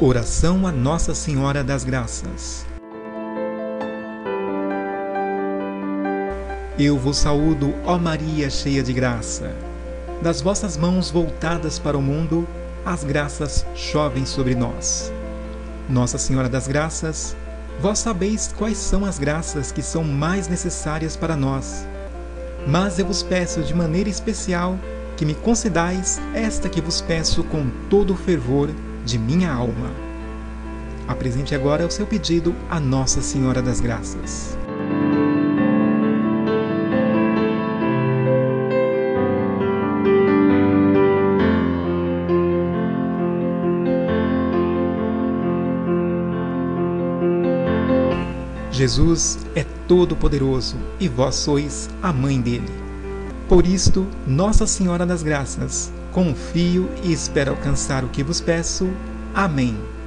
Oração a Nossa Senhora das Graças. Eu vos saúdo, ó Maria, cheia de graça. Das vossas mãos voltadas para o mundo, as graças chovem sobre nós. Nossa Senhora das Graças, vós sabeis quais são as graças que são mais necessárias para nós. Mas eu vos peço de maneira especial que me concedais esta que vos peço com todo o fervor de minha alma. Apresente agora o seu pedido a Nossa Senhora das Graças. Jesus é todo-poderoso e vós sois a mãe dele. Por isto, Nossa Senhora das Graças, confio e espero alcançar o que vos peço. Amém.